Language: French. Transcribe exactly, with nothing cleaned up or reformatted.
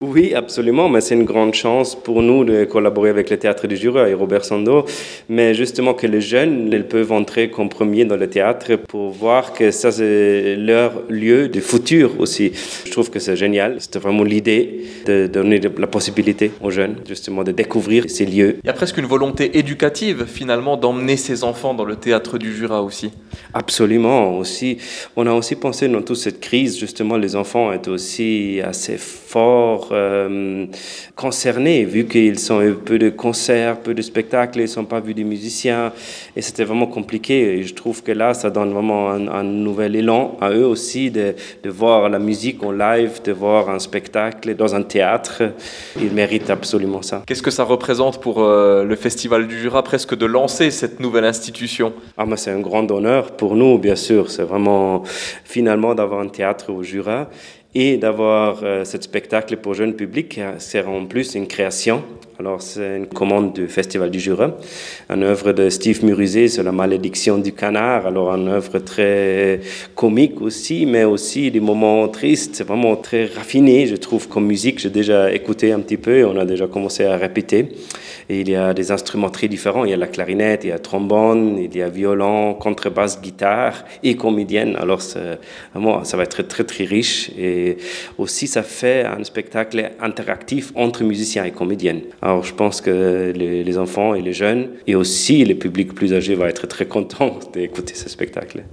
Oui, absolument, mais c'est une grande chance pour nous de collaborer avec le Théâtre du Jura et Robert Sando, mais justement que les jeunes, ils peuvent entrer comme premiers dans le théâtre pour voir que ça, c'est leur lieu de futur aussi. Je trouve que c'est génial. C'était vraiment l'idée de donner la possibilité aux jeunes, justement, de découvrir ces lieux. Il y a presque une volonté éducative, finalement, d'emmener ces enfants dans le Théâtre du Jura aussi. Absolument, aussi. On a aussi pensé dans toute cette crise, justement, les enfants étaient aussi assez forts, euh, concernés, vu qu'ils sont un peu de concerts, peu de spectacles, ils ne sont pas vus des musiciens, et c'était vraiment compliqué. Et je trouve que là, ça donne vraiment un, un nouvel élan à eux aussi de, de voir la musique en live, de voir un spectacle dans un théâtre. Ils méritent absolument ça. Qu'est-ce que ça représente pour euh, le Festival du Jura, presque de lancer cette nouvelle institution? Ah, mais c'est un grand honneur pour nous, bien sûr. C'est vraiment finalement d'avoir un théâtre au Jura et d'avoir euh, ce spectacle pour jeune public. C'est en plus une création. Alors, c'est une commande du Festival du Jura, une œuvre de Steve Muruzet sur la malédiction du canard. Alors, une œuvre très comique aussi, mais aussi des moments tristes. C'est vraiment très raffiné, je trouve, comme musique. J'ai déjà écouté un petit peu et on a déjà commencé à répéter. Et il y a des instruments très différents. Il y a la clarinette, il y a le trombone, il y a violon, contrebasse, guitare et comédienne. Alors, vraiment, ça va être très, très, très riche. Et aussi, ça fait un spectacle interactif entre musiciens et comédiennes. Alors, je pense que les, les enfants et les jeunes, et aussi les publics plus âgés, vont être très contents d'écouter ce spectacle.